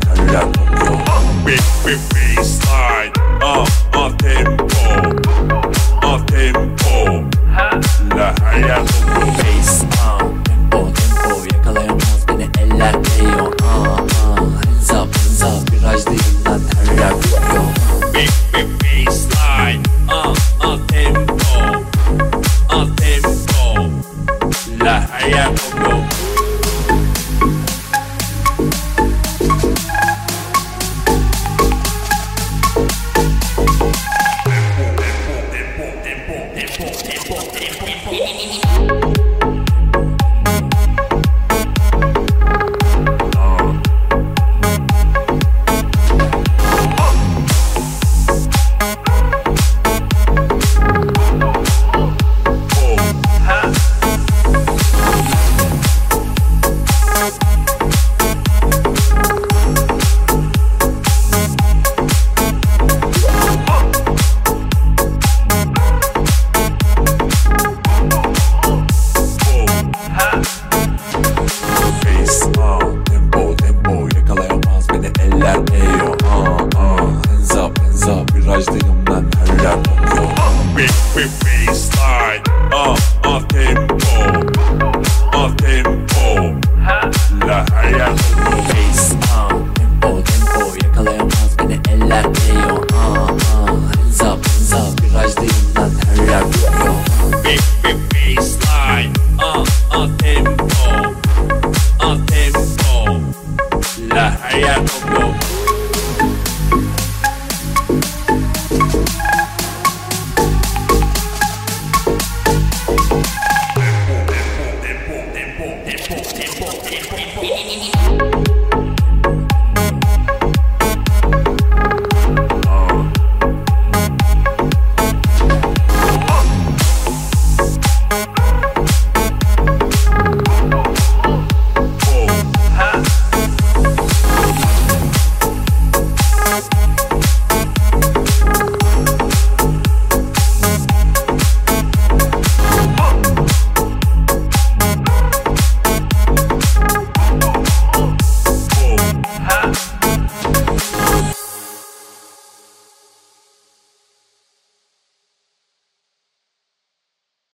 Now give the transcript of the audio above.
terler kokuyor. Big big bassline, tempo, tempo. La her yer kokuyor. Bass, tempo, tempo. Yakalayamaz beni eller değiyor. Hands up, hands up. Virajdayım lan her yer kokuyor. Big big bassline, tempo, tempo. La her yer kokuyor. Virajdayım ben her yer kokuyor. Big big bassline, tempo, tempo. La her yer kokuyor. Bass, tempo, tempo. Yakalayamaz beni eller değiyor. Hands up, hands up. Virajdayım ben her yer kokuyor. Big big bassline, tempo, tempo. La her yer kokuyor.